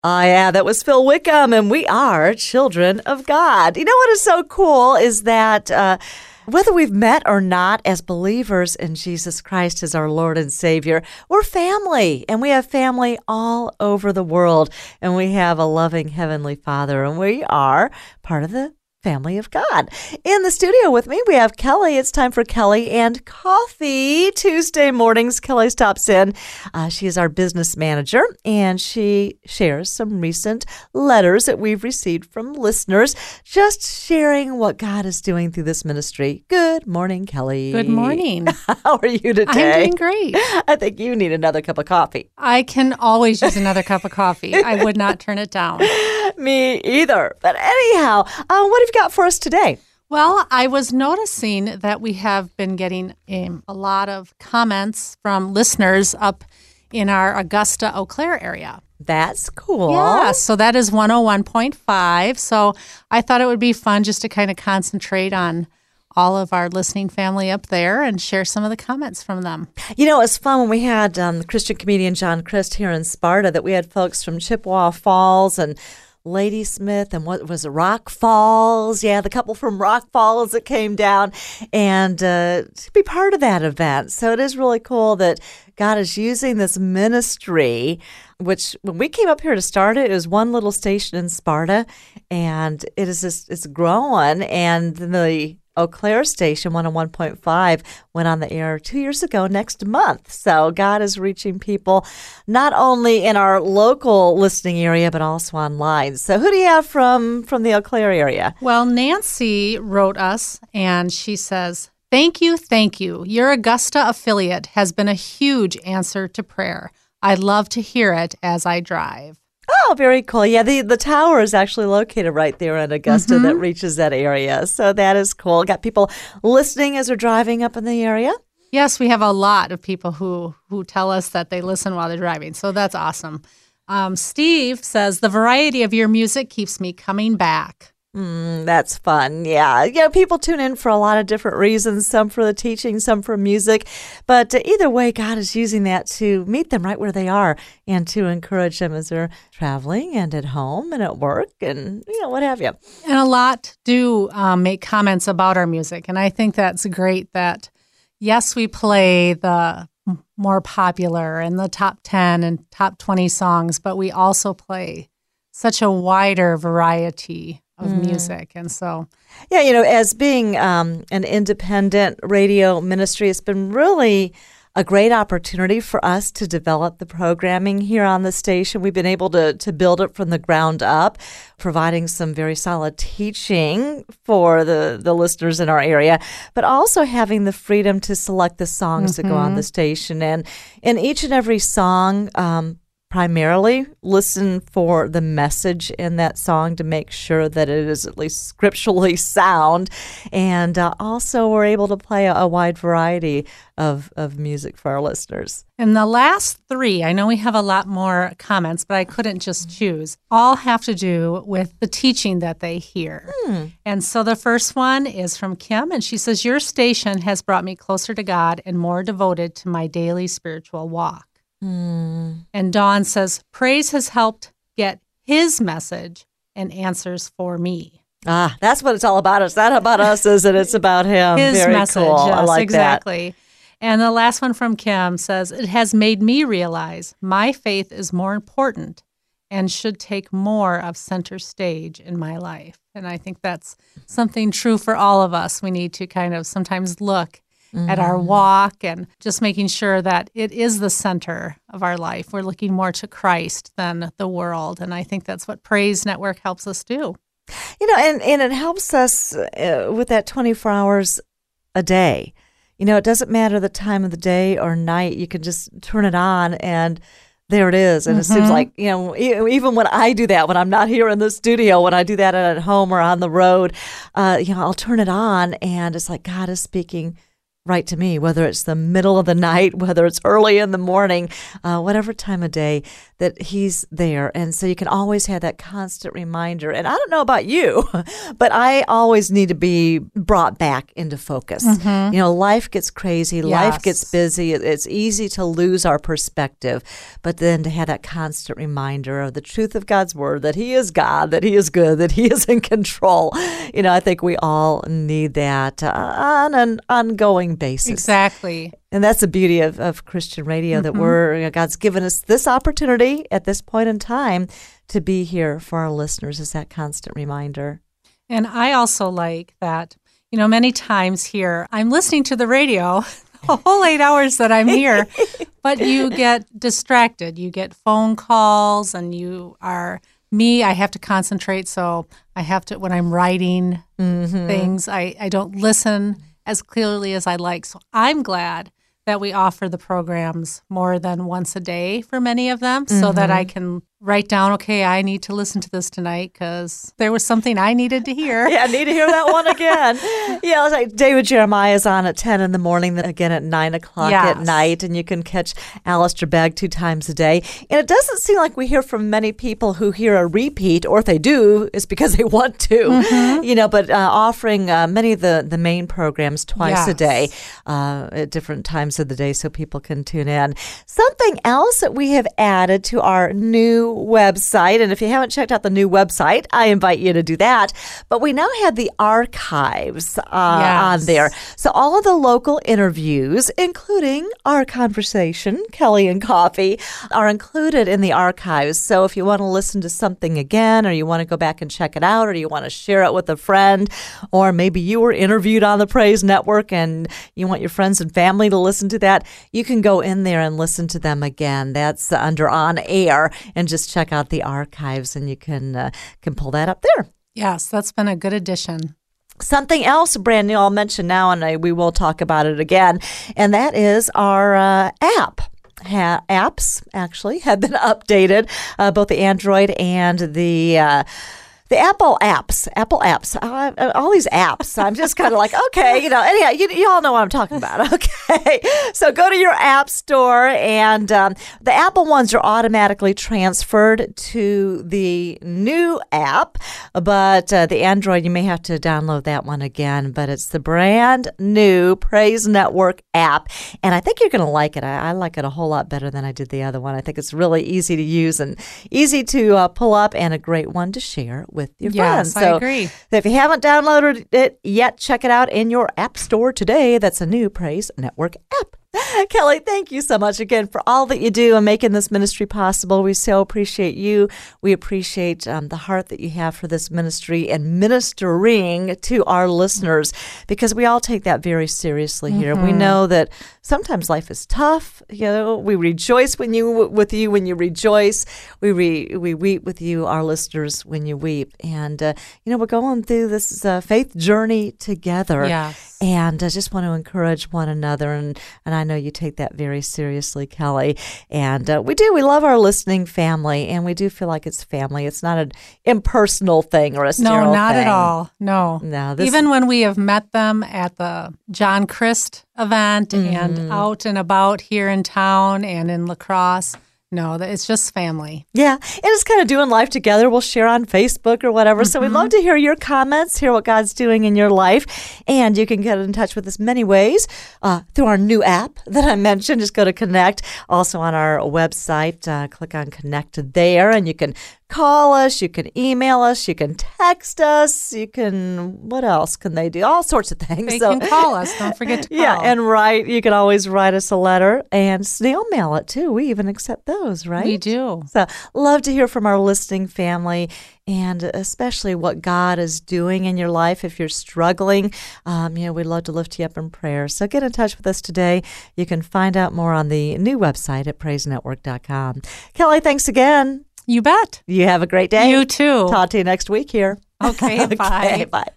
Oh, yeah, that was Phil Wickham, and we are children of God. You know what is so cool is that whether we've met or not as believers in Jesus Christ as our Lord and Savior, we're family, and we have family all over the world, and we have a loving Heavenly Father, and we are part of the family of God. In the studio with me, we have Kelly. It's time for Kelly and Coffee. Tuesday mornings, Kelly stops in. She is our business manager, and she shares some recent letters that we've received from listeners, just sharing what God is doing through this ministry. Good morning, Kelly. Good morning. How are you today? I'm doing great. I think you need another cup of coffee. I can always use another cup of coffee. I would not turn it down. Me either. But anyhow, what have you got for us today? Well, I was noticing that we have been getting a lot of comments from listeners up in our Augusta, Eau Claire area. That's cool. Yeah, so that is 101.5. So I thought it would be fun just to kind of concentrate on all of our listening family up there and share some of the comments from them. You know, it was fun when we had the Christian comedian John Christ here in Sparta, that we had folks from Chippewa Falls and Ladysmith and what was it, Rock Falls? Yeah, the couple from Rock Falls that came down and to be part of that event. So it is really cool that God is using this ministry, which when we came up here to start it, it was one little station in Sparta, and it is just, it's growing, and the Eau Claire station, 101.5, went on the air 2 years ago next month. So God is reaching people not only in our local listening area, but also online. So who do you have from the Eau Claire area? Well, Nancy wrote us, and she says, Thank you. Your Augusta affiliate has been a huge answer to prayer. I love to hear it as I drive. Oh, very cool. Yeah, the tower is actually located right there in Augusta that reaches that area. So that is cool. Got people listening as they're driving up in the area? Yes, we have a lot of people who tell us that they listen while they're driving. So that's awesome. Steve says, the variety of your music keeps me coming back. That's fun. Yeah. You know, people tune in for a lot of different reasons, some for the teaching, some for music. But either way, God is using that to meet them right where they are and to encourage them as they're traveling and at home and at work and, you know, what have you. And a lot do make comments about our music. And I think that's great that, yes, we play the more popular and the top 10 and top 20 songs, but we also play such a wider variety of music. And so, yeah, you know, as being an independent radio ministry, it's been really a great opportunity for us to develop the programming here on the station. We've been able to build it from the ground up, providing some very solid teaching for the listeners in our area, but also having the freedom to select the songs that go on the station. And in each and every song, primarily listen for the message in that song to make sure that it is at least scripturally sound. And also we're able to play a wide variety of music for our listeners. And the last three, I know we have a lot more comments, but I couldn't just choose, all have to do with the teaching that they hear. And so the first one is from Kim, and she says, your station has brought me closer to God and more devoted to my daily spiritual walk. And Dawn says, praise has helped get his message and answers for me. Ah, that's what it's all about. It's not about us, is it? It's about him. His Very message, cool. yes, I like exactly. that. And the last one from Kim says, it has made me realize my faith is more important and should take more of center stage in my life. And I think that's something true for all of us. We need to kind of sometimes look at our walk and just making sure that it is the center of our life. We're looking more to Christ than the world. And I think that's what Praise Network helps us do. You know, and it helps us with that 24 hours a day. You know, it doesn't matter the time of the day or night. You can just turn it on and there it is. And it seems like, you know, even when I do that, when I'm not here in the studio, when I do that at home or on the road, you know, I'll turn it on and it's like God is speaking right to me, whether it's the middle of the night, whether it's early in the morning, whatever time of day, that he's there. And so you can always have that constant reminder. And I don't know about you, but I always need to be brought back into focus. You know, life gets crazy, life gets busy. It's easy to lose our perspective, but then to have that constant reminder of the truth of God's word, that he is God, that he is good, that he is in control. You know, I think we all need that on an ongoing basis. Exactly. And that's the beauty of Christian radio, that God's given us this opportunity at this point in time to be here for our listeners as that constant reminder. And I also like that, you know, many times here, I'm listening to the radio the whole 8 hours that I'm here, but you get distracted. You get phone calls and I have to concentrate. So I have to, when I'm writing things, I don't listen as clearly as I like. So I'm glad that we offer the programs more than once a day for many of them so that I can write down, okay, I need to listen to this tonight because there was something I needed to hear. Yeah, I need to hear that one again. Yeah, it's like David Jeremiah is on at 10 in the morning, then again at 9 o'clock at night, and you can catch Alistair Begg 2 times a day. And it doesn't seem like we hear from many people who hear a repeat, or if they do, it's because they want to, you know, but offering many of the main programs twice a day at different times of the day so people can tune in. Something else that we have added to our new website, and if you haven't checked out the new website, I invite you to do that. But we now have the archives on there. So all of the local interviews, including our conversation, Kelly and Coffee, are included in the archives. So if you want to listen to something again, or you want to go back and check it out, or you want to share it with a friend, or maybe you were interviewed on the Praise Network and you want your friends and family to listen to that, you can go in there and listen to them again. That's under On Air, and just check out the archives, and you can pull that up there. Yes, that's been a good addition. Something else brand new I'll mention now, and we will talk about it again, and that is our app. Apps actually have been updated, both the Android and the Apple apps, all these apps. I'm just kind of like, okay, you know, anyhow, you all know what I'm talking about. Okay. So go to your app store, and the Apple ones are automatically transferred to the new app, but the Android, you may have to download that one again, but it's the brand new Praise Network app, and I think you're going to like it. I like it a whole lot better than I did the other one. I think it's really easy to use and easy to pull up, and a great one to share with your friends. Yes, I agree. If you haven't downloaded it yet, check it out in your app store today. That's a new Praise Network app. Kelly, thank you so much again for all that you do and making this ministry possible. We so appreciate you. We appreciate the heart that you have for this ministry and ministering to our listeners, because we all take that very seriously here. We know that sometimes life is tough. You know, we rejoice with you when you rejoice. We weep with you, our listeners, when you weep. And you know, we're going through this faith journey together. Yes. And I just want to encourage one another, and I know you take that very seriously, Kelly. And we do. We love our listening family, and we do feel like it's family. It's not an impersonal thing or a sterile No, not thing. at all. No. Even when we have met them at the John Christ event and out and about here in town and in La Crosse, no, it's just family. Yeah, and it's kind of doing life together. We'll share on Facebook or whatever. So we'd love to hear your comments, hear what God's doing in your life. And you can get in touch with us many ways through our new app that I mentioned. Just go to Connect. Also on our website, click on Connect there, and you can call us, you can email us, you can text us, you can, what else can they do? All sorts of things. They can call us. Don't forget to call. Yeah, and you can always write us a letter and snail mail it too. We even accept those, right? We do. So love to hear from our listening family, and especially what God is doing in your life. If you're struggling, we'd love to lift you up in prayer. So get in touch with us today. You can find out more on the new website at praisenetwork.com. Kelly, thanks again. You bet. You have a great day. You too. Talk to you next week here. Okay, bye. Bye.